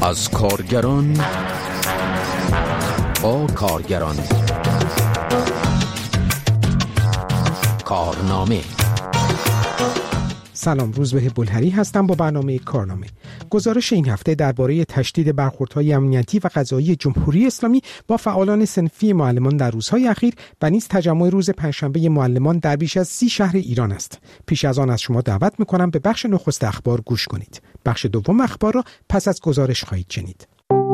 از کارگران با کارگران. کارنامه. سلام، روزبه بلهری هستم با برنامه کارنامه. گزارش این هفته درباره تشدید برخوردهای امنیتی و قضایی جمهوری اسلامی با فعالان صنفی معلمان در روزهای اخیر و نیز تجمع روز پنجشنبه معلمان در بیش از 30 شهر ایران است. پیش از آن از شما دعوت می‌کنم به بخش نخست اخبار گوش کنید. بخش دوم اخبار را پس از گزارش خواهید شنید.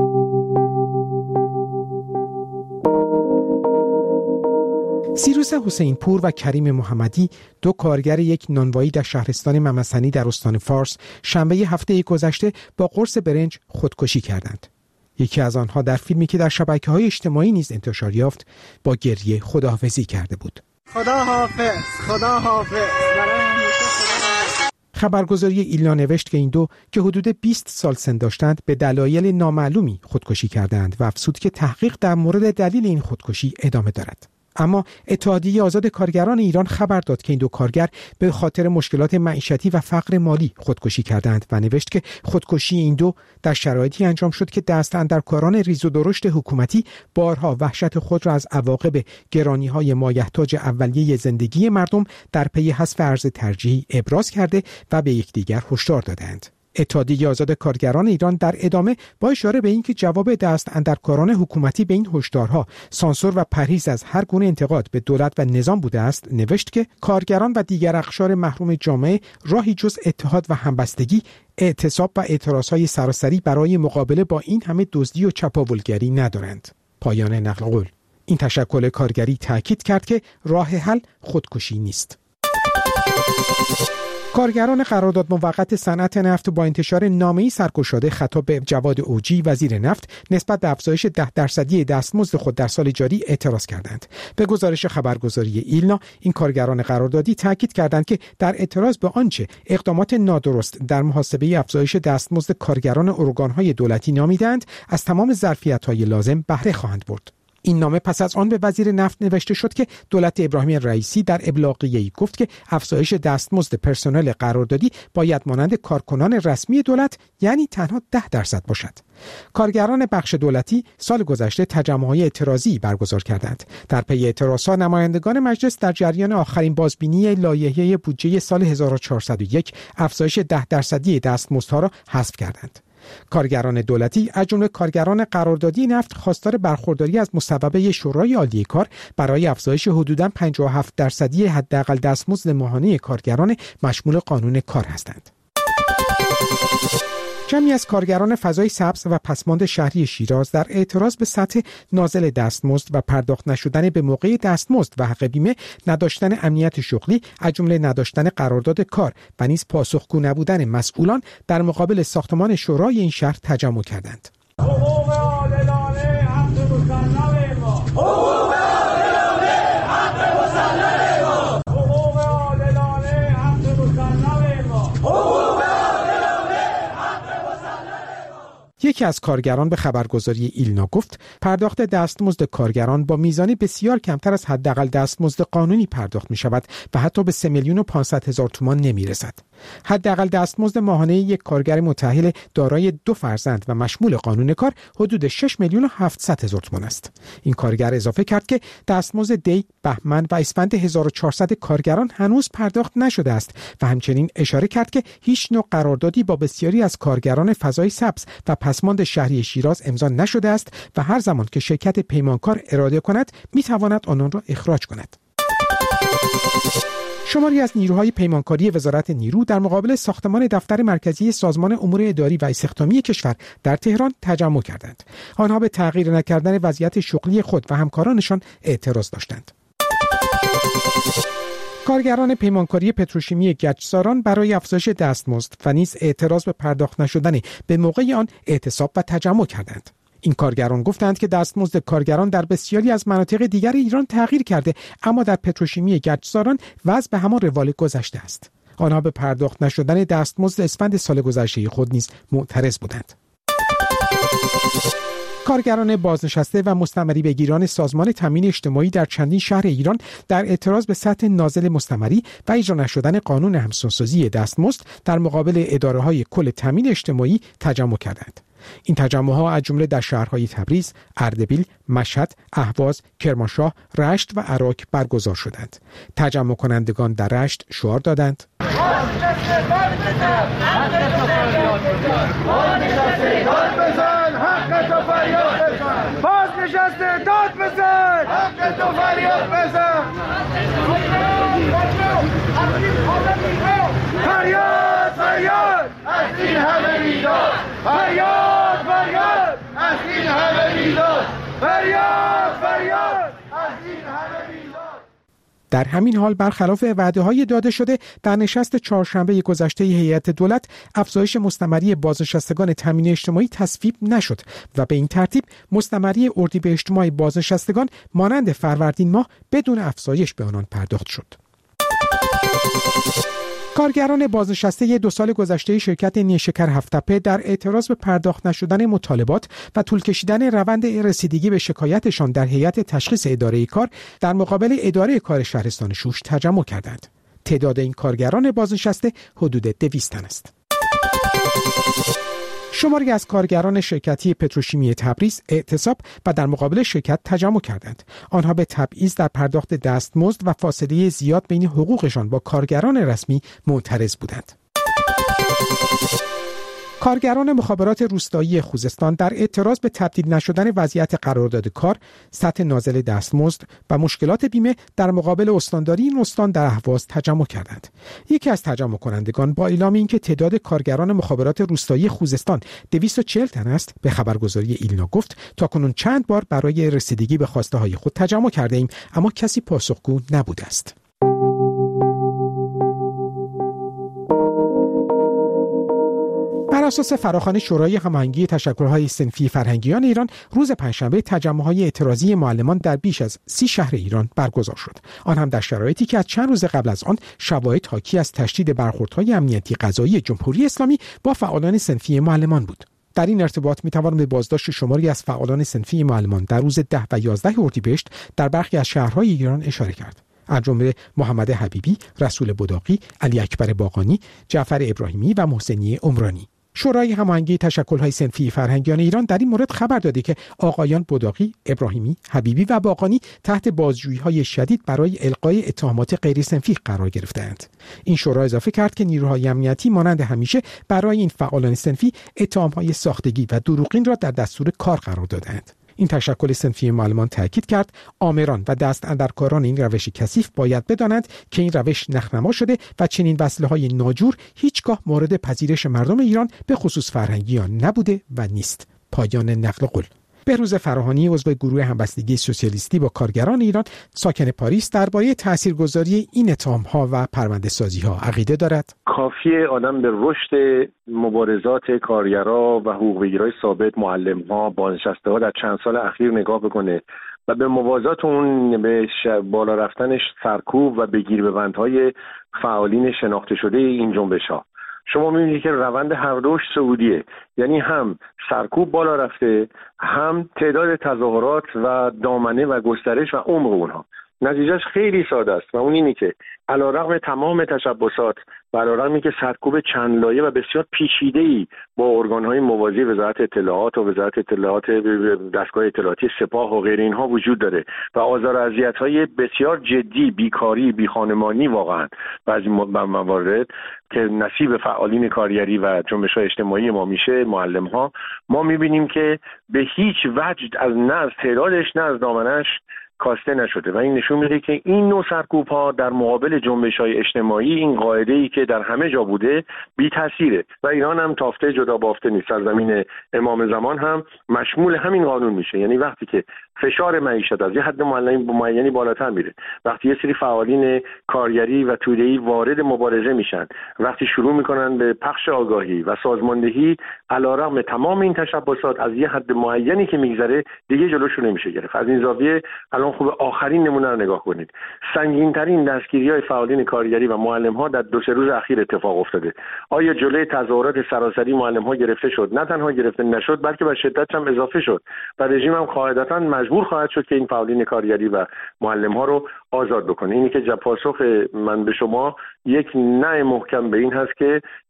سیروس حسین پور و کریم محمدی، دو کارگر یک نانوایی در شهرستان ممسنی در استان فارس، شنبه هفته گذشته با قرص برنج خودکشی کردند. یکی از آنها در فیلمی که در شبکه‌های اجتماعی نیز انتشار یافت با گریه خداحافظی کرده بود. خدا حافظ، خدا حافظ. خبرگزاری ایلنا نوشت که این دو که حدود 20 سال سن داشتند به دلایل نامعلومی خودکشی کردند و افزود که تحقیق در مورد دلیل این خودکشی ادامه دارد. اما اتحادیه آزاد کارگران ایران خبر داد که این دو کارگر به خاطر مشکلات معیشتی و فقر مالی خودکشی کردند و نوشت که خودکشی این دو در شرایطی انجام شد که دست اندرکاران ریز و درشت حکومتی بارها وحشت خود را از عواقب گرانی‌های مایحتاج اولیه زندگی مردم در پی حذف ارز ترجیحی ابراز کرده و به یکدیگر هشدار دادند. اتحادیه آزاد کارگران ایران در ادامه با اشاره به اینکه جواب دست اندرکاران حکومتی به این هشدارها سانسور و پرهیز از هر گونه انتقاد به دولت و نظام بوده است، نوشت که کارگران و دیگر اقشار محروم جامعه راهی جز اتحاد و همبستگی، اعتصاب و اعتراضهای سراسری برای مقابله با این همه دزدی و چپاولگری ندارند. پایان نقل قول. این تشکل کارگری تاکید کرد که راه حل خودکشی نیست. کارگران قرارداد موقت صنعت نفت با انتشار نامه‌ای سرگشاده خطاب به جواد اوجی وزیر نفت نسبت به افزایش 10% دستمزد خود در سال جاری اعتراض کردند. به گزارش خبرگزاری ایلنا، این کارگران قراردادی تاکید کردند که در اعتراض به آنچه اقدامات نادرست در محاسبه افزایش دستمزد کارگران ارگان‌های دولتی نامیدند، از تمام ظرفیت‌های لازم بهره خواهند برد. این نامه پس از آن به وزیر نفت نوشته شد که دولت ابراهیم رئیسی در ابلاغیه‌ای گفت که افزایش دستمزد پرسنل قراردادی باید مانند کارکنان رسمی دولت، یعنی تنها 10% باشد. کارگران بخش دولتی سال گذشته تجمع‌های اعتراضی برگزار کردند. در پی اعتراضها نمایندگان مجلس در جریان آخرین بازبینی لایحه بودجه سال 1401 افزایش 10% دستمزدها را حذف کردند. کارگران دولتی از جمله کارگران قراردادی نفت خواستار برخورداری از مصوبه شورای عالی کار برای افزایش حدوداً 57% حداقل دستمزد ماهانه کارگران مشمول قانون کار هستند. جمعی از کارگران فضای سبز و پسماند شهری شیراز در اعتراض به سطح نازل دستمزد و پرداخت نشدن به موقع دستمزد و حق بیمه، نداشتن امنیت شغلی از جمله نداشتن قرارداد کار و نیز پاسخگو نبودن مسئولان در مقابل ساختمان شورای این شهر تجمع کردند. حقوق عادلانه حق مسلم ما، حقوق عادلانه حق مسلم ما، حقوق عادلانه حق مسلم ما. یکی از کارگران به خبرگزاری ایلنا گفت پرداخت دستمزد کارگران با میزانی بسیار کمتر از حداقل دستمزد قانونی پرداخت می شود و حتی به 3,500,000 تومان نمی رسد. حداقل دستمزد ماهانه یک کارگر متأهل دارای 2 فرزند و مشمول قانون کار حدود 6,700,000 تومان است. این کارگر اضافه کرد که دستمزد دی، بهمن و اسفند 1400 کارگران هنوز پرداخت نشده است و همچنین اشاره کرد که هیچ نوع قراردادی با بسیاری از کارگران فضای سبز و پسماند شهری شیراز امضا نشده است و هر زمان که شرکت پیمانکار اراده کند میتواند آنان را اخراج کند. شماری از نیروهای پیمانکاری وزارت نیرو در مقابل ساختمان دفتر مرکزی سازمان امور اداری و استخدامی کشور در تهران تجمع کردند. آنها به تغییر نکردن وضعیت شغلی خود و همکارانشان اعتراض داشتند. کارگران پیمانکاری پتروشیمی گچساران برای افزایش دستمزد و نیز اعتراض به پرداخت نشدن به موقع آن اعتصاب و تجمع کردند. این کارگران گفتند که دستمزد کارگران در بسیاری از مناطق دیگر ایران تغییر کرده، اما در پتروشیمی گچساران وضع به همان روال گذشته است. آنها به پرداخت نشدن دستمزد اسفند سال گذشته خود نیز معترض بودند. کارگران بازنشسته و مستمری بگیران سازمان تامین اجتماعی در چندین شهر ایران در اعتراض به سطح نازل مستمری و اجرا نشدن قانون همسانسازی دستمزد در مقابل اداره‌های کل تامین اجتماعی تجمع کردند. این تجمع‌ها از جمله در شهرهای تبریز، اردبیل، مشهد، اهواز، کرمانشاه، رشت و عراق برگزار شدند. تجمع کنندگان در رشت شعار دادند: بازنشسته داد بزن، حق تو فریاد بزن، فریاد فریاد از این همه میداد، فریاد فریاد از این همه میداد، فریاد فریاد از این همه میداد. در همین حال برخلاف وعده‌های داده شده در نشست چهارشنبه گذشته هیئت دولت افزایش مستمری بازنشستگان تامین اجتماعی تصویب نشد و به این ترتیب مستمری اردیبهشت ماه بازنشستگان مانند فروردین ماه بدون افزایش به آنان پرداخت شد. کارگران بازنشسته 2 سال گذشته شرکت نیشکر هفت‌تپه در اعتراض به پرداخت نشدن مطالبات و طول کشیدن روند رسیدگی به شکایتشان در هیئت تشخیص اداره کار در مقابل اداره کار شهرستان شوش تجمع کردند. تعداد این کارگران بازنشسته حدود 200 تن است. شماری از کارگران شرکتی پتروشیمی تبریز اعتصاب و در مقابل شرکت تجمع کردند. آنها به تبعیض در پرداخت دستمزد و فاصله زیاد بین حقوقشان با کارگران رسمی معترض بودند. کارگران مخابرات روستایی خوزستان در اعتراض به تبدیل نشدن وضعیت قرارداد کار، سطح نازل دستمزد و مشکلات بیمه در مقابل استانداری این استان در اهواز تجمع کردند. یکی از تجمع کنندگان با اعلام اینکه تعداد کارگران مخابرات روستایی خوزستان 240 تن است، به خبرگزاری ایلنا گفت تاکنون چند بار برای رسیدگی به خواسته های خود تجمع کرده ایم، اما کسی پاسخگو نبوده است. بر اساس فراخوان شورای هماهنگی تشکل‌های صنفی فرهنگیان ایران، روز پنجشنبه تجمع‌های اعتراضی معلمان در بیش از 30 شهر ایران برگزار شد. آن هم در شرایطی که از چند روز قبل از آن شواهد حاکی از تشدید برخوردهای امنیتی قضایی جمهوری اسلامی با فعالان صنفی معلمان بود. در این ارتباط می‌توان به بازداشت شماری از فعالان صنفی معلمان در روز 10 و 11 اردیبهشت در برخی از شهرهای ایران اشاره کرد. از جمله محمد حبیبی، رسول بداقی، علی اکبر باقانی، جعفر ابراهیمی و محسنی عمرانی. شورای هماهنگی تشکل‌های صنفی فرهنگیان ایران در این مورد خبر داده که آقایان بداقی، ابراهیمی، حبیبی و باقانی تحت بازجویی‌های شدید برای القای اتهامات غیر صنفی قرار گرفتند. این شورا اضافه کرد که نیروهای امنیتی مانند همیشه برای این فعالان صنفی اتهام‌های ساختگی و دروغین را در دستور کار قرار دادند. این تشکل صنفی معلمان تاکید کرد آمران و دست اندرکاران این روش کثیف باید بدانند که این روش نخنما شده و چنین وسیله‌های ناجور هیچگاه مورد پذیرش مردم ایران به خصوص فرهنگیان نبوده و نیست. پایان نقل قول. بهروز فراهانی عضو گروه همبستگی سوسیالیستی با کارگران ایران ساکن پاریس درباره تاثیرگذاری این اتهام‌ها و پرونده‌سازی‌ها عقیده دارد. کافیه آدم به رشد مبارزات کارگرا و حقوق بگیرای ثابت، معلم‌ها، بازنشسته‌ها در چند سال اخیر نگاه بکنه و به موازات اون به بالا رفتنش سرکوب و بگیر ببندهای فعالین شناخته شده این جنبش‌ها. شما می‌بینید که روند هر دوش سعودیه، یعنی هم سرکوب بالا رفته، هم تعداد تظاهرات و دامنه و گسترش و عمق اونها. نتیجهش خیلی ساده است و اون اینه که علیرغم تمام تشبسات و علیرغم که سرکوب چند لایه و بسیار پیچیده‌ای با ارگان‌های موازی وزارت اطلاعات و وزارت اطلاعات دستگاه اطلاعاتی سپاه و غیر اینها وجود داره و آزار و اذیت‌های بسیار جدی، بیکاری، بیخانمانی واقعا بعضی موارد که نصیب فعالین کارگری و جنبش‌های اجتماعی ما میشه، معلم‌ها، ما می‌بینیم که به هیچ وجه از نه از تعدادش نه از دامنش کاسته نشده و این نشون میده که این نوع سرکوب‌ها در مقابل جنبش‌های اجتماعی این قاعده‌ای که در همه جا بوده بی تاثیره و ایران هم تافته جدا بافته نیست. سرزمین امام زمان هم مشمول همین قانون میشه، یعنی وقتی که فشار معیشت از یه حد معینی بالاتر میره، وقتی یه سری فعالین کارگری و توده‌ای وارد مبارزه میشن، وقتی شروع میکنن به پخش آگاهی و سازماندهی علیرغم تمام این تشبسات از یه حد معینی که میگذره دیگه جلوشو نمیشه گرفت. از این زاویه الان خوب آخرین نمونه رو نگاه کنید. سنگین‌ترین دستگیری‌های فعالین کارگری و معلم‌ها در 2-3 روز اخیر اتفاق افتاده. آیا جلوی تظاهرات سراسری معلم‌ها گرفته شد؟ نه تنها گرفته نشد بلکه به شدت هم اضافه شد و رژیم هم قاعدتاً مجبور خواهد شد که این فعالین کارگری و معلم‌ها رو آزاد بکنه. اینی که پاسخ من به شما یک نه محکم به این هست که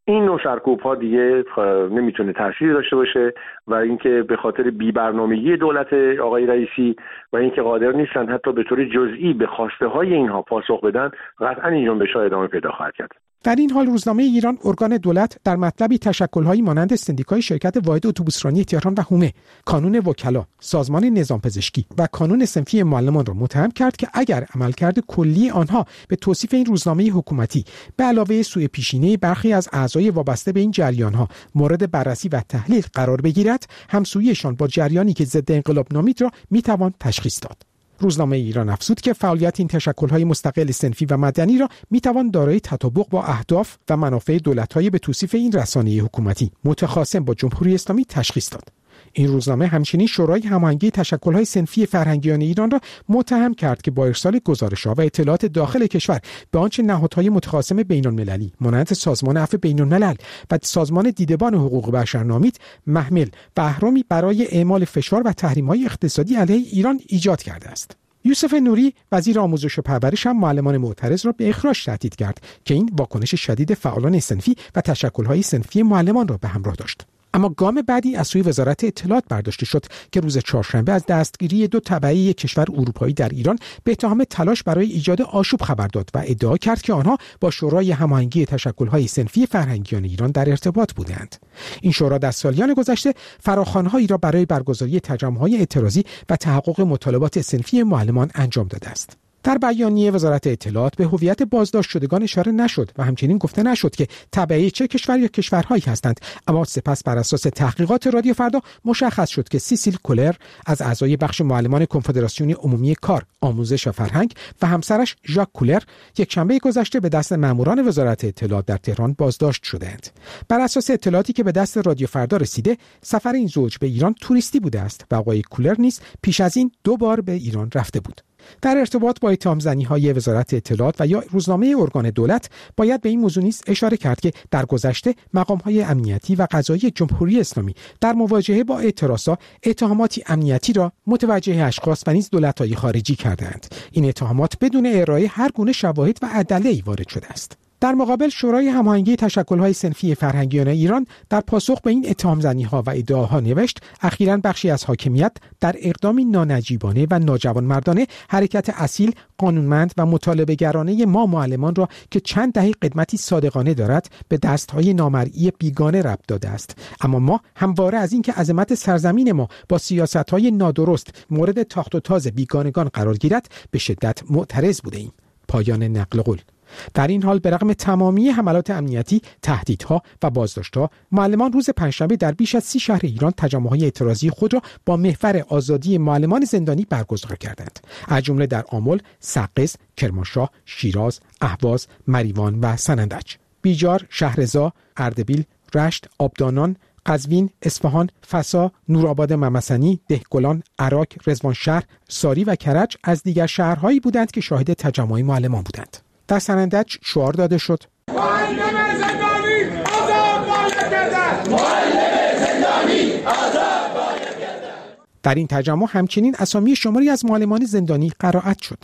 این نوع سرکوب‌ها دیگه نمیتونه تأثیری داشته باشه و اینکه به خاطر بی‌برنامگی دولت آقای رئیسی و اینکه قادر نیستن حتی به طور جزئی به خواسته‌های اینها پاسخ بدن، قطعاً این جنبش‌ها ادامه پیدا خواهد کرد. در این حال روزنامه ایران ارگان دولت در مطلبی تشکل‌هایی مانند سندیکای شرکت واحد اتوبوسرانی تهران و هومه، کانون وکلا، سازمان نظام پزشکی و کانون صنفی معلمان را متهم کرد که اگر عملکرد کلی آنها به توصیف این روزنامه حکومتی به علاوه سوء پیشینه برخی از اعضای وابسته به این جریان‌ها مورد بررسی و تحلیل قرار بگیرد، همسوییشان با جریانی که ضد انقلاب نامید را میتوان تشخیص داد. روزنامه ایران افزود که فعالیت این تشکل‌های مستقل صنفی و مدنی را میتوان دارای تطابق با اهداف و منافع دولت‌های به توصیف این رسانه حکومتی متخاصم با جمهوری اسلامی تشخیص داد. این روزنامه همچنین شورای هماهنگی تشکل‌های صنفی فرهنگیان ایران را متهم کرد که با ارسال گزارش‌ها و اطلاعات داخل کشور به آنچه نهادهای متخاصم بین‌المللی مانند سازمان عفو بین‌الملل و سازمان دیدبان حقوق بشر نامید، محمل و اهرامی برای اعمال فشار و تحریم‌های اقتصادی علیه ایران ایجاد کرده است. یوسف نوری وزیر آموزش و پرورش هم معلمان معترض را به اخراج تهدید کرد که این واکنش شدید فعالان صنفی و تشکل‌های صنفی معلمان را به همراه داشت. اما گام بعدی از سوی وزارت اطلاعات برداشته شد که روز چهارشنبه از دستگیری 2 تبعه کشور اروپایی در ایران به اتهام تلاش برای ایجاد آشوب خبر داد و ادعا کرد که آنها با شورای هماهنگی تشکل‌های صنفی فرهنگیان ایران در ارتباط بودند. این شورا در سالیان گذشته فراخوان‌هایی را برای برگزاری تجمع‌های اعتراضی و تحقق مطالبات صنفی معلمان انجام داده است. در بیانیه وزارت اطلاعات به هویت بازداشت شدگان اشاره نشد و همچنین گفته نشد که تبعه چه کشور یا کشورهایی هستند، اما سپس بر اساس تحقیقات رادیو فردا مشخص شد که سیسیل کولر از اعضای بخش معلمان کنفدراسیون عمومی کار، آموزش و فرهنگ و همسرش ژاک کولر یک شنبه گذشته به دست ماموران وزارت اطلاعات در تهران بازداشت شدند. بر اساس اطلاعاتی که به دست رادیو فردا رسیده، سفر این زوج به ایران توریستی بوده است و آقای کولر نیز پیش از این 2 بار به ایران رفته بود. در ارتباط با اتهام‌زنی‌های وزارت اطلاعات و یا روزنامه ارگان دولت باید به این موضوع نیز اشاره کرد که در گذشته مقام‌های امنیتی و قضایی جمهوری اسلامی در مواجهه با اعتراضات اتهاماتی امنیتی را متوجه اشخاص و نیز دولت‌های خارجی کردند. این اتهامات بدون ارائه هر گونه شواهد و ادله‌ای وارد شده است. در مقابل شورای هماهنگی تشکل‌های صنفی فرهنگیان ایران در پاسخ به این اتهام‌زنی‌ها و ادعاها نوشت اخیراً بخشی از حاکمیت در اقدامی نانجیبانه و ناجوانمردانه حرکت اصیل، قانونمند و مطالبه‌گرانه ما معلمان را که چند دهه قدمتی صادقانه دارد به دست‌های نامرئی بیگانه ربط داده است. اما ما همواره از اینکه عظمت سرزمین ما با سیاست‌های نادرست مورد تاخت و تاز بیگانگان قرار گیرد به شدت معترض بوده‌ایم. پایان نقل قول. در این حال به رغم تمامی حملات امنیتی، تهدیدها و بازداشت‌ها، معلمان روز پنجشنبه در بیش از 30 شهر ایران تجمع‌های اعتراضی خود را با محور آزادی معلمان زندانی برگزار کردند. از جمله در آمل، سقز، کرمانشاه، شیراز، اهواز، مریوان و سنندج. بیجار، شهرضا، اردبیل، رشت، آبدانان، قزوین، اصفهان، فسا، نورآباد ممسنی، دهگلان، عراق، رضوانشهر، ساری و کرج از دیگر شهرهایی بودند که شاهد تجمع معلمان بودند. در سنندج شعار داده شد: معلم زندانی آزاد باید گردد. معلم زندانی آزاد باید گردد. در این تجمع همچنین اسامی شماری از معلمان زندانی قرائت شد.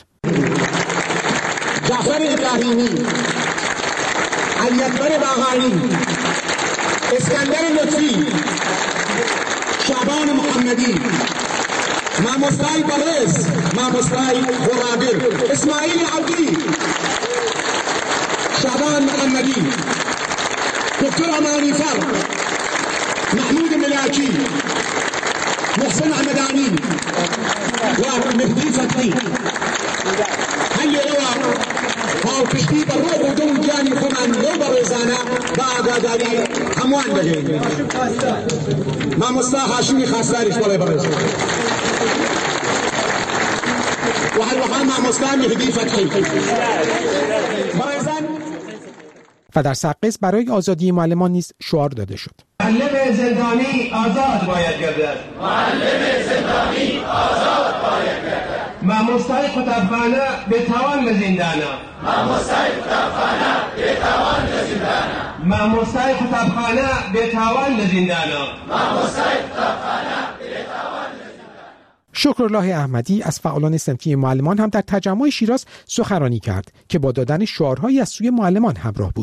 جعفر ابراهیمی، علی اکبر باقری، اسکندر لطفی، شعبان محمدی، ماموستای بارز، ماموستای خورابر، اسماعیل عبدی، شعبان محمدی، دکتر امانی فر، محمود ملاکی، محسن احمدانی و مهدی فتحی. هی روا پاکشتی بر رو بودون جانی خمان لو بروزانه با آگاداری هموان بگیم. ماموستا هاشمی خاصدارش بالای بروزانه و هر وقت ماموستا مهدی فتحی. و در سقز برای آزادی معلمان نیز شعار داده شد. معلم زندانی آزاد باید گردد. معلم زندانی آزاد باید گردد. ماموستای کتابخانه بتوان به زندانه. ماموستای کتابخانه بتوان به زندانه. ماموستای کتابخانه بتوان به زندانه. ماموستای کتابخانه بتوان به زندانه. شکرالله احمدی از فعالان صنفی معلمان هم در تجمع شیراز سخنرانی کرد که با دادن شعارهایی از سوی معلمان همراه بود.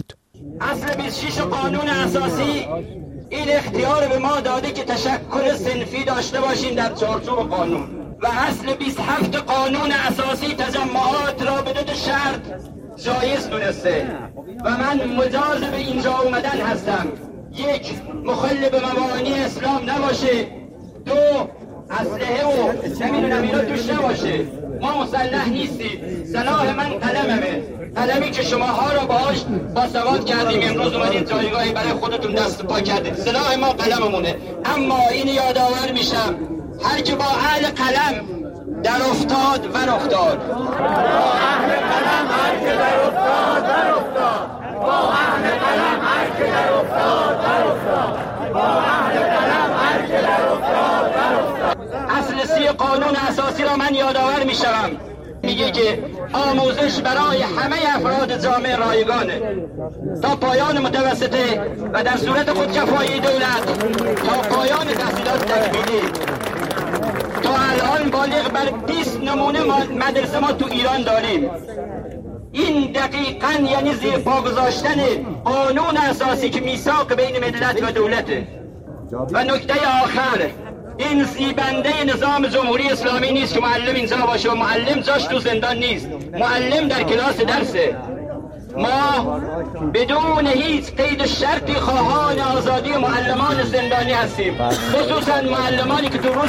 اصل 26 قانون اساسی این اختیار به ما داده که تشکل صنفی داشته باشیم در چارچوب قانون و اصل 27 قانون اساسی تجمعات را بدون شرط جایز دونسته و من مجاز به اینجا اومدن هستم. یک، مخل به مبانی اسلام نباشه. دو، اسلحه و نمیدونم اینا توش نباشه. ما مسلح نیستیم. سلاح من قلممه، قلمی که شماها را باهاش باسواد کردیم، امروز اومدید جایگاهی برای خودتون دست پا کردید. سلاح ما قلممونه. اما این یادآور میشم هر که با اهل قلم در افتاد و افتاد، با اهل قلم هر که در افتاد و افتاد، با اهل قلم هر که در افتاد و افتاد، با اهل قلم هر که در افتاد و افتاد. اصل 30 قانون اساسی را من یادآور میشم، میگه که آموزش برای همه افراد جامعه رایگانه تا پایان متوسطه و در صورت خودکفایی دولت تا پایان تحصیلات تکمیلی. تا الان بالغ بر 20 نمونه مدرسه ما تو ایران داریم. این دقیقاً یعنی زیر پا گذاشتن قانون اساسی که میثاق بین ملت و دولته. و نکته آخر، این زیبنده نظام جمهوری اسلامی نیست که معلم اینجا باشه و معلم جاش تو زندان نیست. معلم در کلاس درسه. ما بدون هیچ قید شرطی خواهان آزادی معلمان زندانی هستیم، خصوصا معلمانی که تو روز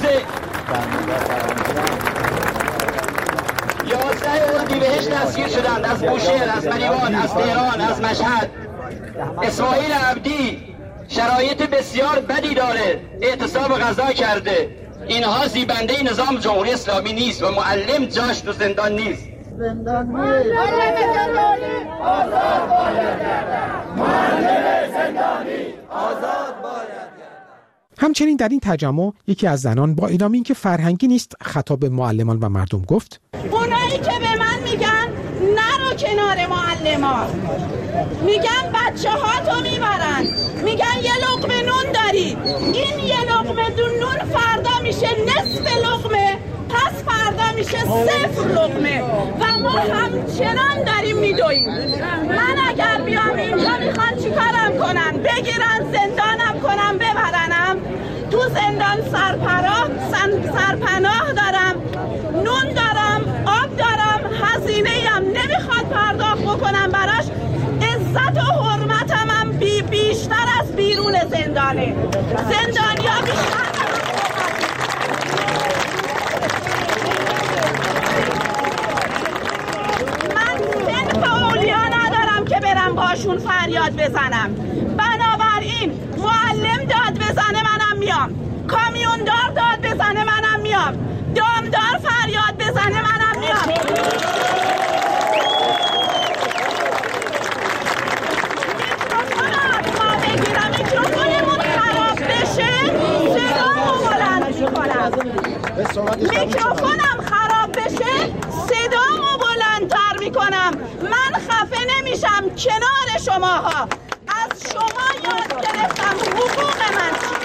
11 اردیبهشت دستگیر شدند، از بوشهر، از مریوان، از تهران، از مشهد. اسماعیل عبدی شرایط بسیار بدی داره، اعتصاب غذا کرده. اینها زیبنده نظام جمهوری اسلامی نیست و معلم جاش تو زندان نیست. معلم آزاد باید گردد. معلم زندانی آزاد باید گردد. همچنین در این تجمع یکی از زنان با اعلام اینکه فرهنگی نیست خطاب به معلمان و مردم گفت: اونایی که به من میگن نرو کنار معلمان، میگن بچه ها تو میبرن، میگن یه لقمه نون داری، این یه لقمه نون فردا میشه نصف لقمه، پس فردا میشه 0 لقمه و ما همچنان داریم میدویم. من اگر بیام اینجا میخوان چیکارم کنن؟ بگیرن زندانم کنم ببرنم؟ تو زندان سرپناه دارم، نون دارم، آب دارم، هزینه هم نمیخواد پرداخت بکنم براش. عزت و حرمتم هم بیشتر از بیرون زندانه. زندانیا بیشتر باشون فریاد بزنم. بنابراین معلم داد بزنه منم میام، کامیوندار داد بزنه منم میام، دامدار فریاد بزنه منم میام. ما بگیرم میکروفونمون خراب بشه صدامو بلند میکنم، میکروفونم خراب بشه صدامو بلندتر میکنم. من خفه نمیشم کنار شماها، از شما یاد گرفتم حقوق من چی.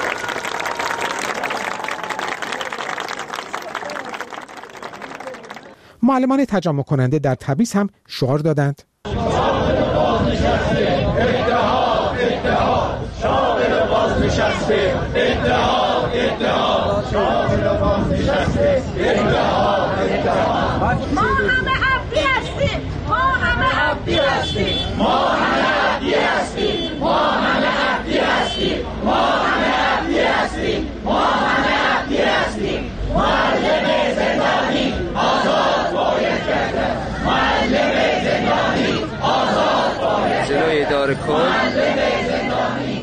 معلمان تجمع کننده در تبریز هم شعار دادند: اتحاد اتحاد شاغل بازنشسته، اتحاد اتحاد شاغل بازنشسته، اتحاد اتحاد. ما همه عبدی هستیم، ما همه عبدی هستیم، ما همه عبدی هستیم، ما همه عبدی هستیم، ما همه عبدی هستیم، ما همه عبدی هستیم. معلم زندانی آزاد باید گردد. معلم زندانی آزاد باید گردد. جلوی اداره کل معلم زندانی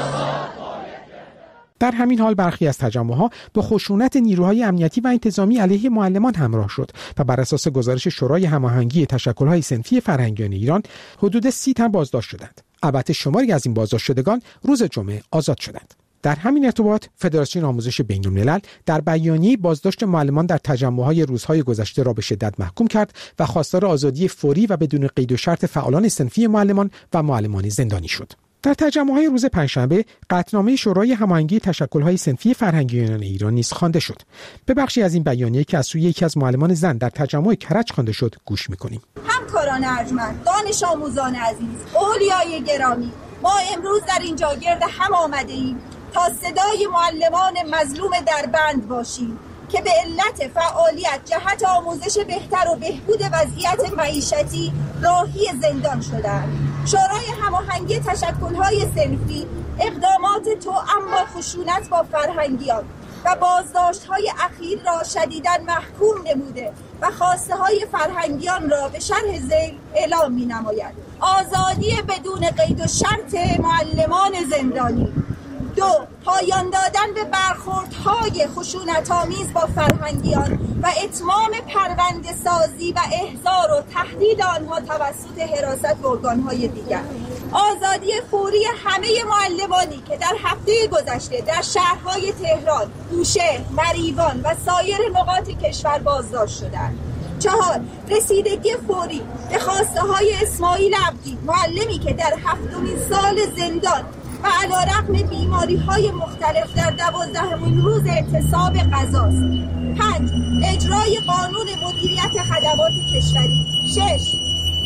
در همین حال برخی از تجمع‌ها با خشونت نیروهای امنیتی و انتظامی علیه معلمان همراه شد و بر اساس گزارش شورای هماهنگی تشکل‌های صنفی فرهنگیان ایران حدود 30 تن بازداشت شدند. البته شماری از این بازداشت شدگان روز جمعه آزاد شدند. در همین ارتباط فدراسیون آموزش بین‌الملل در بیانیه بازداشت معلمان در تجمع‌های روزهای گذشته را به شدت محکوم کرد و خواستار آزادی فوری و بدون قید و شرط فعالان صنفی معلمان و معلمان زندانی شد. در تجمع‌های روز پنجشنبه قطعنامه شورای هماهنگی تشکل‌های صنفی فرهنگیان ایران نیز خوانده شد. به بخشی از این بیانیه که از سوی یکی از معلمان زن در تجمع کرج خوانده شد گوش می‌کنیم. همکاران ارجمند، دانش آموزان عزیز، اولیای گرامی، ما امروز در اینجا گرد هم آمده‌ایم تا صدای معلمان مظلوم در بند باشیم که به علت فعالیت جهت آموزش بهتر و بهبود وضعیت معیشتی راهی زندان شدند. شورای هماهنگی تشکل‌های صنفی اقدامات توأم با خشونت با فرهنگیان و بازداشت‌های اخیر را شدیداً محکوم نموده و خواسته‌های فرهنگیان را به شرح ذیل اعلام می‌نماید. آزادی بدون قید و شرط معلمان زندانی. 2. پایان دادن به برخوردهای خشونت‌آمیز با فرهنگیان و اتمام پرونده سازی و احضار و تهدید آنها توسط حراست و ارگان‌های دیگر. آزادی فوری همه معلمانی که در هفته گذشته در شهرهای تهران، بوشهر، مریوان و سایر نقاط کشور بازداشت شدند. 4. رسیدگی فوری به خواسته‌های اسماعیل عبدی، معلمی که در 7مین سال زندان و علیرغم بیماری‌های مختلف در 12مین روز اعتصاب غذاست. 5. اجرای قانون مدیریت خدمات کشوری. 6.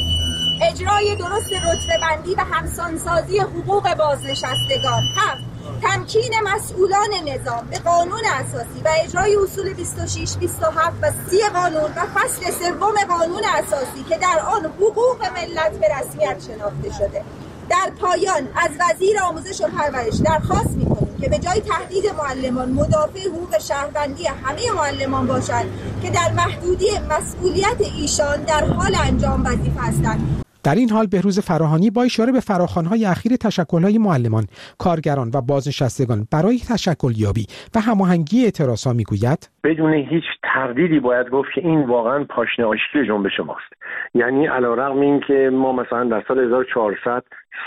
اجرای درست رتبه‌بندی و همسانسازی حقوق بازنشستگان. 7. تمکین مسئولان نظام به قانون اساسی و اجرای اصول 26, 27 و 30 قانون و فصل 3 قانون اساسی که در آن حقوق ملت به رسمیت شناخته شده. در پایان از وزیر آموزش و پرورش درخواست می‌کنیم که به جای تهدید معلمان مدافع حقوق شهروندی همه معلمان باشند که در محدودی مسئولیت ایشان در حال انجام وظیفه هستند. در این حال بهروز فراهانی با اشاره به فراخوان‌های اخیر تشکل‌های معلمان، کارگران و بازنشستگان برای تشکل یابی و هماهنگی اعتراض‌ها میگوید بدون هیچ تردیدی باید گفت که این واقعا پاشنه آشتی جنبش ماست. یعنی علیرغم این که ما مثلا در سال 1400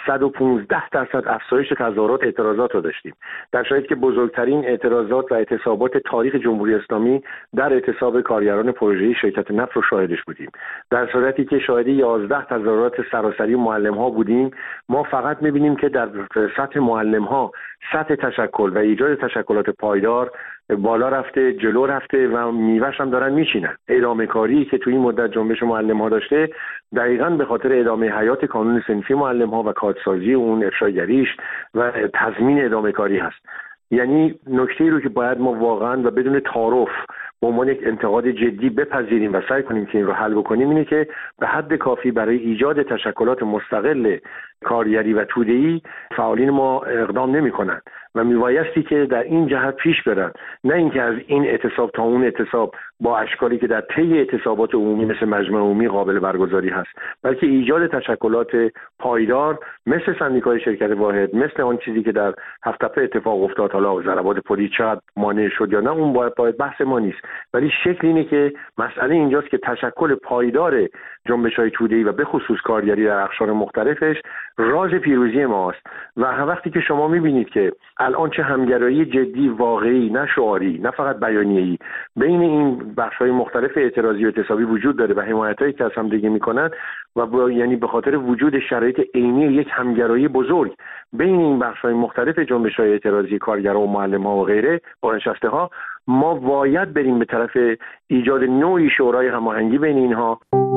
115% افزایش تظاهرات اعتراضات رو داشتیم، در شرایطی که بزرگترین اعتراضات و اعتصابات تاریخ جمهوری اسلامی در اعتصاب کارگران پروژه‌ای شرکت نفت رو شاهدش بودیم، در صورتی که شاهد 11 تظاهرات سراسری معلم‌ها بودیم، ما فقط می‌بینیم که در سطح معلم‌ها سطح تشکل و ایجاد تشکلات پایدار بالا رفته، جلو رفته و میوه‌اش هم دارن میچینن. ادامه کاری که تو این مدت جنبش معلم‌ها داشته دقیقاً به خاطر ادامه حیات قانون صنفی معلم‌ها و کادسازی اون افشاگریش و تضمین ادامه کاری هست. یعنی نکته‌ای رو که باید ما واقعاً و بدون تعارف به عنوان یک انتقاد جدی بپذیریم و سعی کنیم که این رو حل بکنیم اینه که به حد کافی برای ایجاد تشکلات مستقل کارگری و توده‌ای فعالین ما اقدام نمی‌کنند و میبایستی که در این جهت پیش برن، نه اینکه از این اعتصاب تا اون اعتصاب با اشکالی که در طی اعتصابات عمومی مثل مجمع عمومی قابل برگزاری هست، بلکه ایجاد تشکلات پایدار مثل سندیکای شرکت واحد، مثل آن چیزی که در هفت‌تپه اتفاق افتاد، حالا ضربات پلیس چقدر مانع شد یا نه اون باید بحث ما نیست، ولی شکل اینه که مسئله اینجاست که تشکل پایدار جنبش‌های توده‌ای و به خصوص کارگری در اقشار مختلفش راز پیروزی ماست. و وقتی که شما می‌بینید که الان چه همگرایی جدی واقعی، نه شعاری، نه فقط بیانیه‌ای، بین این بخش‌های مختلف اعتراضی و اعتصابی وجود داره و حمایتایی که از هم دیگه می‌کنن و یعنی به خاطر وجود شرایط عینی یک همگرایی بزرگ بین این بخش‌های مختلف جنبش‌های اعتراضی کارگران و معلم‌ها و غیره بازنشسته‌ها، ما باید بریم به طرف ایجاد نوعی شورای هماهنگی بین اینها.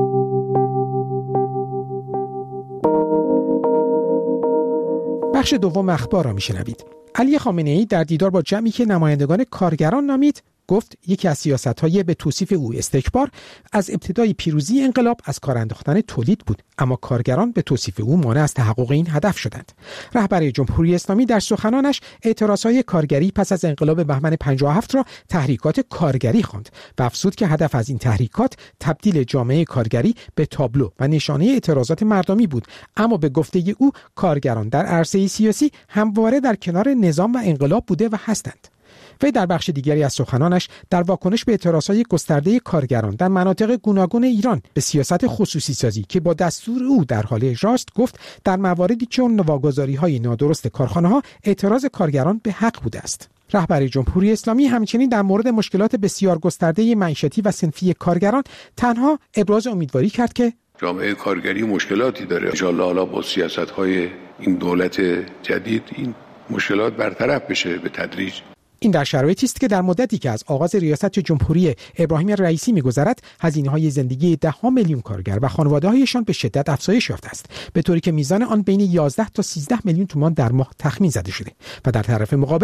بخش دوم اخبار را میشنوید. علی خامنه‌ای در دیدار با جمعی که نمایندگان کارگران نامید گفت یکی از سیاست‌های به توصیف او استکبار از ابتدای پیروزی انقلاب از کار انداختن تولید بود، اما کارگران به توصیف او مانع از تحقق این هدف شدند. رهبر جمهوری اسلامی در سخنانش اعتراضهای کارگری پس از انقلاب بهمن 57 را تحریکات کارگری خواند و افزود که هدف از این تحریکات تبدیل جامعه کارگری به تابلو و نشانه اعتراضات مردمی بود، اما به گفته او کارگران در عرصه سیاسی همواره در کنار نظام و انقلاب بوده و هستند. وی در بخش دیگری از سخنانش در واکنش به اعتراضهای گسترده کارگران در مناطق گوناگون ایران به سیاست خصوصی سازی که با دستور او در حال اجراست گفت در مواردی چون واگذاری‌های نادرست کارخانه‌ها اعتراض کارگران به حق بوده است. رهبر جمهوری اسلامی همچنین در مورد مشکلات بسیار گسترده معیشتی و صنفی کارگران تنها ابراز امیدواری کرد که جامعه کارگری مشکلاتی داره. ان شاءالله حالا با سیاست‌های این دولت جدید این مشکلات برطرف بشه به تدریج. این در شرایطی است که در مدتی که از آغاز ریاست جمهوری ابراهیم رئیسی می‌گذرد، هزینه‌های زندگی ده‌ها میلیون کارگر و خانواده‌هایشان به شدت افزایش یافته است، به طوری که میزان آن بین 11 تا 13 میلیون تومان در ماه تخمین زده شده و در طرف مقابل